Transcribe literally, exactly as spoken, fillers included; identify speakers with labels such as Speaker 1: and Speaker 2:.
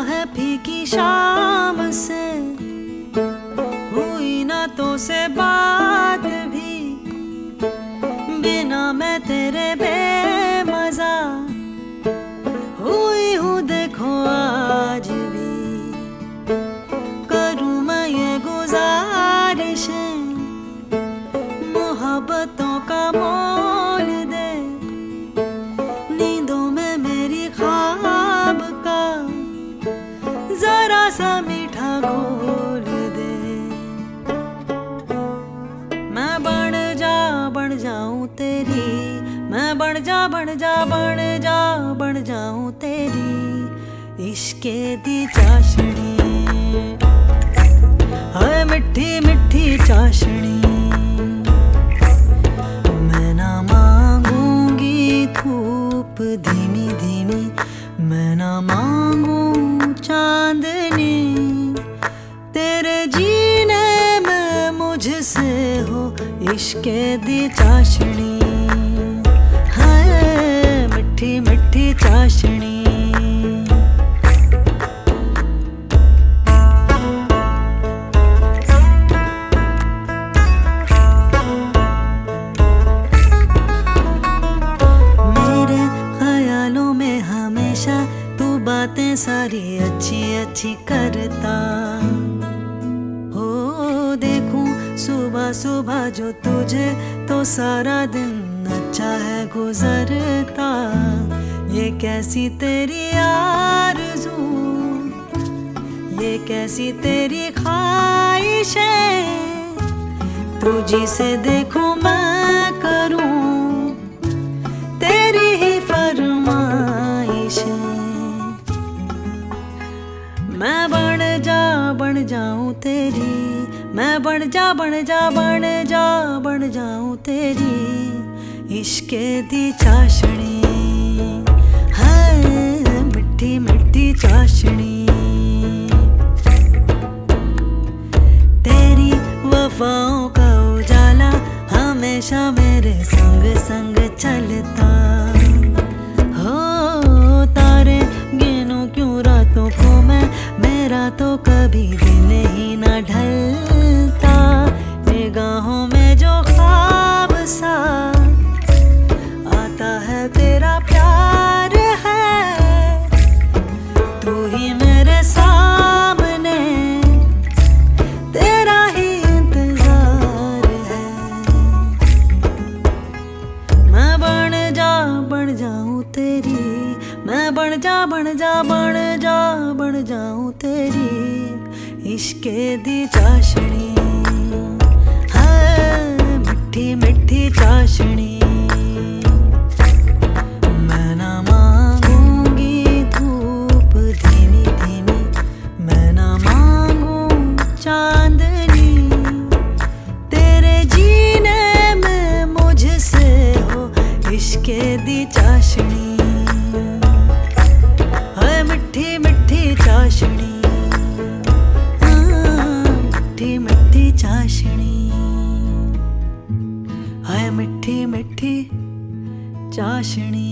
Speaker 1: है फीकी शाम से, हुई ना तो से बात भी, बिना मैं तेरे बेमजा हुई हूँ देखो आज भी। करूँ मैं ये गुजारिश मोहब्बतों का मोल दे, नींदों में मेरी ख्वाब का जरा सा मीठा घोल दे। मैं बन जा बन जाऊं तेरी, मैं बन जा बन जा बन जा बन जाऊं तेरी इश्के दी चाशनी, हाय मिठी मिठी चाशनी। मैं ना मांगूंगी धूप धीमी धीमी, मैं ना मांगू चांदनी, तेरे जीने में मुझसे हो इश्के दी चाशनी, हाय मिठी मिठी चाशनी। मेरे ख्यालों में हमेशा तू बातें सारी अच्छी अच्छी करता हो, देखूं सुबह सुबह जो तुझे तो सारा दिन अच्छा है गुजरता। ये कैसी तेरी आरज़ू, ये कैसी तेरी ख्वाहिश है, तुझी से देखूं मैं करूं तेरी ही फरमाइश है। मैं बन जा बन जाऊं तेरी, मैं बन जा बन जा बन जा बन जाऊं तेरी इश्के दी चाशनी, हाय मिठी मिठी चाशनी। तेरी वफाओं का उजाला हमेशा मेरे संग संग चलता हो, तारे गिनूं क्यों रातों को मैं, मेरा तो कभी दिन ही ना ढलता। निगाहों में जो ख्वाब सा आता है तेरा प्यार है, तू ही मेरे सामने तेरा ही इंतजार है। मैं बन जा बन जाऊं तेरी, मैं बन जा बन जा बन जा बन जाऊं तेरी इश्के दी चाशनी, हाय मिठी मिठी चाशनी। मैं ना मांगूंगी धूप धीमी धीमी, मैं ना मांगू चांदनी, तेरे जीने में मुझसे हो इश्के दी चाशनी, हाय मिठी मिठी चाशनी, मिठी मिठी चाशनी, हाय मिठी मिठी चाशनी।